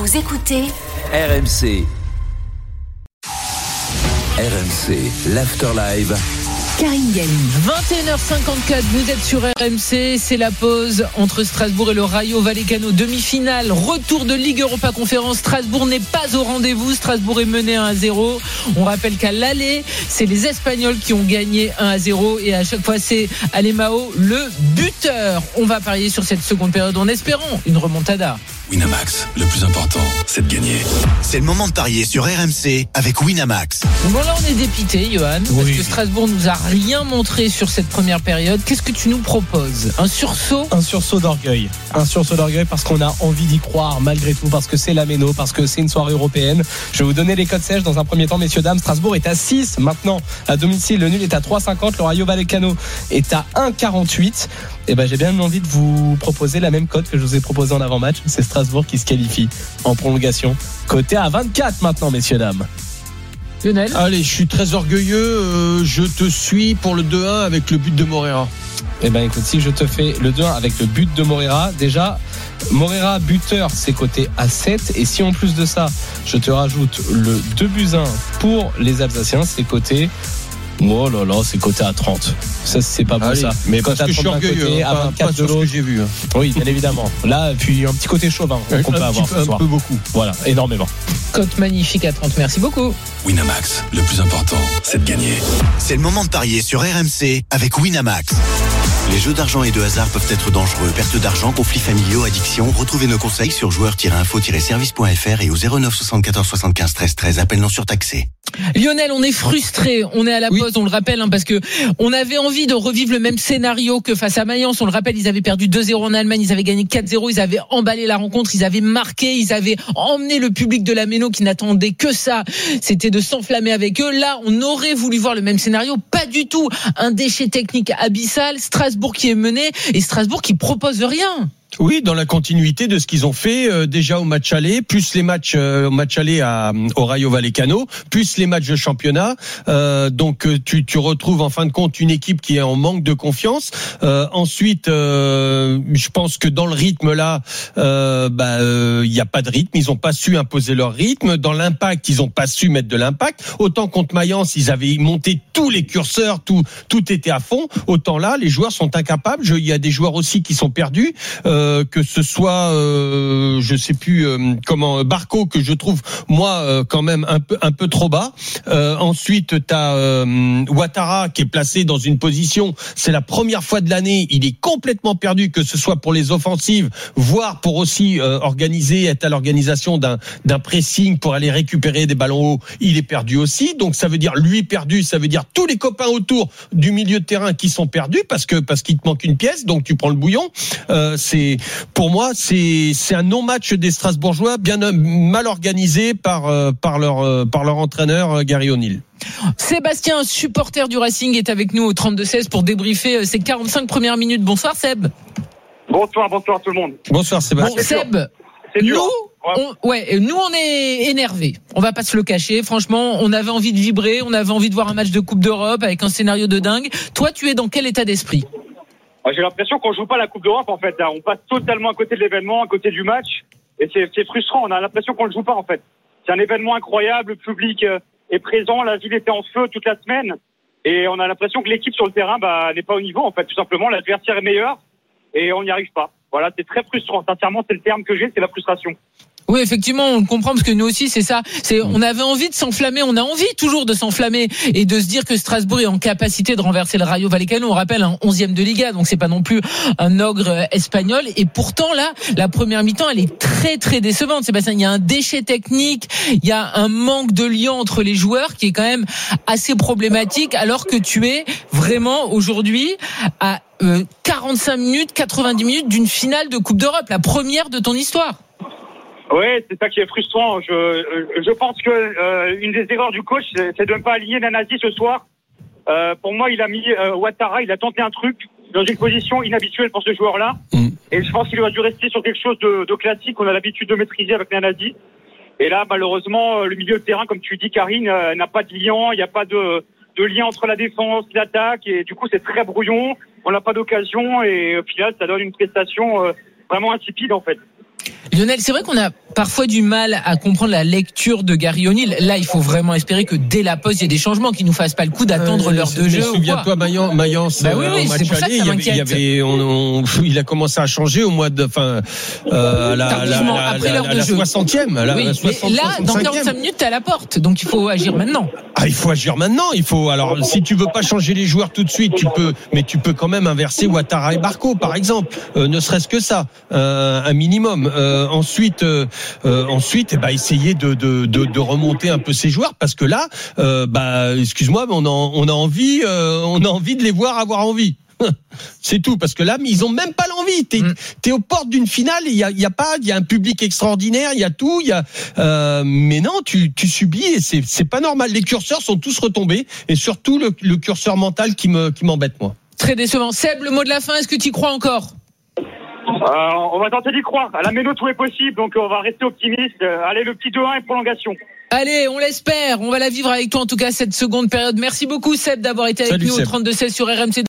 Vous écoutez RMC. RMC, l'Afterlive. Karine Galli. 21h54, vous êtes sur RMC, c'est la pause entre Strasbourg et le Rayo Vallecano, demi-finale, retour de Ligue Europa Conférence. Strasbourg n'est pas au rendez-vous, Strasbourg est mené 1-0. On rappelle qu'à l'aller, c'est les Espagnols qui ont gagné 1-0 et à chaque fois c'est Alemão le buteur. On va parier sur cette seconde période en espérant une remontada. Winamax, le plus important, c'est de gagner. C'est le moment de parier sur RMC avec Winamax. Bon là on est dépité, Johan, parce que Strasbourg nous a rien montré sur cette première période. Qu'est-ce que tu nous proposes ? Un sursaut ? Un sursaut d'orgueil. Un sursaut d'orgueil parce qu'on a envie d'y croire malgré tout, parce que c'est la Méno, parce que c'est une soirée européenne. Je vais vous donner les codes sèches dans un premier temps, messieurs, dames. Strasbourg est à 6 maintenant à domicile. Le nul est à 3,50. Le Rayo Vallecano est à 1,48. Et ben j'ai bien envie de vous proposer la même cote que je vous ai proposé en avant-match. C'est Strasbourg qui se qualifie en prolongation. Coté à 24 maintenant, messieurs, dames. Lionel ? Allez, je suis très orgueilleux. Je te suis pour le 2-1 avec le but de Morera. Eh ben écoute, si je te fais le 2-1 avec le but de Morera, déjà Morera buteur, c'est coté à 7, et si en plus de ça je te rajoute le 2-1 pour les Alsaciens, c'est coté, oh là là, c'est coté à 30. Ça c'est pas bon. Allez, ça. Mais parce que je suis orgueilleux, à 24 pas sur ce que j'ai vu. Oui, bien évidemment. Là, puis un petit côté chauvin qu'on peut avoir ce soir. Un peu beaucoup. Voilà, énormément. Cote magnifique à 30, merci beaucoup. Winamax, le plus important, c'est de gagner. C'est le moment de parier sur RMC avec Winamax. Les jeux d'argent et de hasard peuvent être dangereux. Perte d'argent, conflits familiaux, addiction. Retrouvez nos conseils sur joueurs-info-service.fr et au 09 74 75 13 13. Appel non surtaxé. Lionel, on est frustré, on est à la pause, on le rappelle, parce que on avait envie de revivre le même scénario que face à Mayence. On le rappelle, ils avaient perdu 2-0 en Allemagne, ils avaient gagné 4-0, ils avaient emballé la rencontre, ils avaient marqué, ils avaient emmené le public de la Méno qui n'attendait que ça, c'était de s'enflammer avec eux. Là, on aurait voulu voir le même scénario, pas du tout. Un déchet technique abyssal, Strasbourg qui est mené et Strasbourg qui propose rien. Oui, dans la continuité de ce qu'ils ont fait déjà au match aller, plus les matchs au match aller au Rayo Vallecano, plus les matchs de championnat. Donc tu retrouves en fin de compte une équipe qui est en manque de confiance. Ensuite, je pense que dans le rythme là, il y a pas de rythme. Ils ont pas su imposer leur rythme. Dans l'impact, ils ont pas su mettre de l'impact. Autant contre Mayence, ils avaient monté tous les curseurs, tout était à fond. Autant là, les joueurs sont incapables. Il y a des joueurs aussi qui sont perdus. Que ce soit je sais plus comment Barco, que je trouve moi quand même un peu trop bas. Ensuite t'as Ouattara qui est placé dans une position, c'est la première fois de l'année, il est complètement perdu, que ce soit pour les offensives, voire pour aussi être à l'organisation d'un pressing pour aller récupérer des ballons hauts, il est perdu aussi. Donc ça veut dire lui perdu, ça veut dire tous les copains autour du milieu de terrain qui sont perdus parce qu'il te manque une pièce, donc tu prends le bouillon. Pour moi, c'est un non-match des Strasbourgeois, bien mal organisé par leur entraîneur Gary O'Neill. Sébastien, supporter du Racing, est avec nous au 32-16 pour débriefer ces 45 premières minutes. Bonsoir Seb. Bonsoir tout le monde. Bonsoir Sébastien. Bon, Seb, nous on est énervés. On va pas se le cacher. Franchement, on avait envie de vibrer, on avait envie de voir un match de Coupe d'Europe avec un scénario de dingue. Toi, tu es dans quel état d'esprit ? J'ai l'impression qu'on joue pas la Coupe d'Europe en fait. Là. On passe totalement à côté de l'événement, à côté du match, et c'est frustrant. On a l'impression qu'on le joue pas en fait. C'est un événement incroyable, le public est présent, la ville était en feu toute la semaine, et on a l'impression que l'équipe sur le terrain n'est pas au niveau en fait. Tout simplement, l'adversaire est meilleur et on n'y arrive pas. Voilà, c'est très frustrant. Sincèrement, c'est le terme que j'ai, c'est la frustration. Oui, effectivement, on le comprend parce que nous aussi, c'est ça. On avait envie de s'enflammer, on a envie toujours de s'enflammer et de se dire que Strasbourg est en capacité de renverser le Rayo Vallecano. On rappelle un 11e de Liga, donc c'est pas non plus un ogre espagnol. Et pourtant, là, la première mi-temps, elle est très, très décevante. Sébastien, il y a un déchet technique, il y a un manque de lien entre les joueurs qui est quand même assez problématique, alors que tu es vraiment aujourd'hui à 45 minutes, 90 minutes d'une finale de Coupe d'Europe, la première de ton histoire. Oui, c'est ça qui est frustrant. Je pense que une des erreurs du coach, c'est de ne pas aligner Nanasi ce soir. Pour moi, il a mis Ouattara, il a tenté un truc dans une position inhabituelle pour ce joueur-là. Et je pense qu'il aurait dû rester sur quelque chose de classique qu'on a l'habitude de maîtriser avec Nanasi. Et là, malheureusement, le milieu de terrain, comme tu dis, Karine, n'a pas de lien. Il n'y a pas de lien entre la défense, l'attaque. Et du coup, c'est très brouillon. On n'a pas d'occasion. Et au final, ça donne une prestation vraiment insipide, en fait. Lionel, c'est vrai qu'on a parfois du mal à comprendre la lecture de Gary O'Neill. Là, il faut vraiment espérer que dès la pause, il y ait des changements qui nous fassent pas le coup d'attendre l'heure de jeu. Souviens-toi, Mayence, oui, au match aller, il a commencé à changer au mois de, après l'heure de jeu. 60e. Là, dans 45 minutes, t'es à la porte. Donc, il faut agir maintenant. Il faut agir maintenant. Alors, si tu veux pas changer les joueurs tout de suite, tu peux quand même inverser Ouattara et Barco, par exemple. Ne serait-ce que ça. Un minimum. Ensuite, essayer de remonter un peu ces joueurs, parce que là, excuse-moi, mais on a envie de les voir avoir envie. C'est tout, parce que là, ils ont même pas l'envie. T'es aux portes d'une finale, il y a un public extraordinaire, il y a tout, mais non, tu subis, et c'est pas normal. Les curseurs sont tous retombés, et surtout le curseur mental qui m'embête, moi. Très décevant. Seb, le mot de la fin, est-ce que tu y crois encore? On va tenter d'y croire. À la méno, tout est possible, donc on va rester optimiste. Allez, le petit 2-1 et prolongation. Allez, on l'espère. On va la vivre avec toi, en tout cas, cette seconde période. Merci beaucoup, Seb, d'avoir été avec nous au 32-16 sur RMC.